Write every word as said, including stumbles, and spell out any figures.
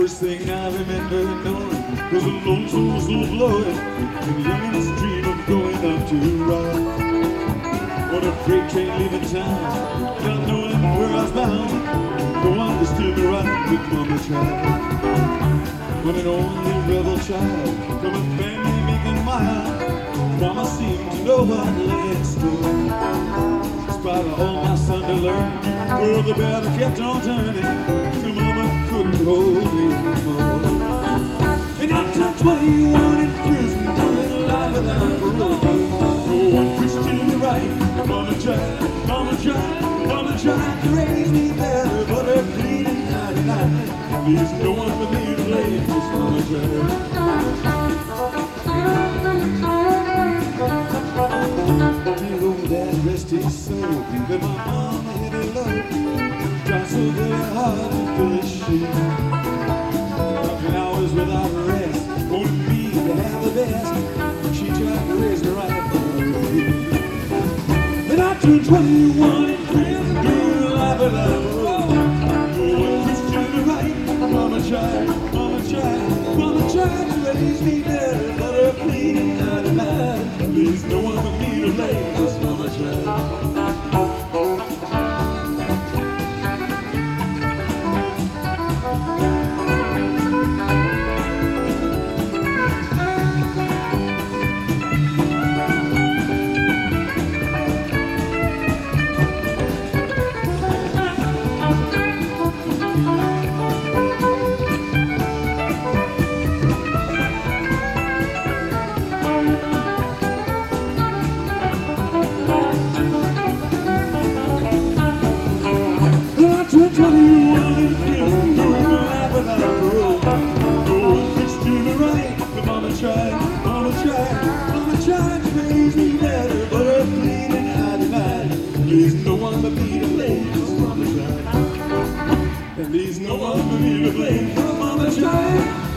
First thing I remember knowing was a lonesome whistle blowing, and youngins dream of going up to rock. On a freight train leaving town, not knowing where I was bound, no one was still the ride with Mama Child. When an only rebel child from a family making mile, Mama seemed to know what lay in store. In spite of all my son to learn, well, the battle kept on turning, so Mama couldn't hold me anymore. And I turned twenty-one in prison, doing life without parole. No one pushed to the right. Mama tried, Mama tried, Mama tried to raise me better, but her bleeding ninety-nine. There's no one for me to blame, just Mama tried. Dear old dad, rest his soul, but my mama hit her low. Tried so very hard to fill his shoes. Working hours without rest, wanted me to have the best. She tried to raise me right from her feet. Then I turned twenty-one in prison, doing life without parole. No one pushed to the right. Mama tried, Mama tried, Mama tried to raise me better, but her pleading ninety-nine. There's no one but me to blame, 'cause Mama tried. twenty-one in prison, doing life without parole. No one pushed to the right, but Mama tried, Mama tried, Mama tried to raise me better, but her bleeding ninety-nine. There's no one but me to blame, 'cause Mama tried. And there's no one but me to blame, 'cause Mama tried.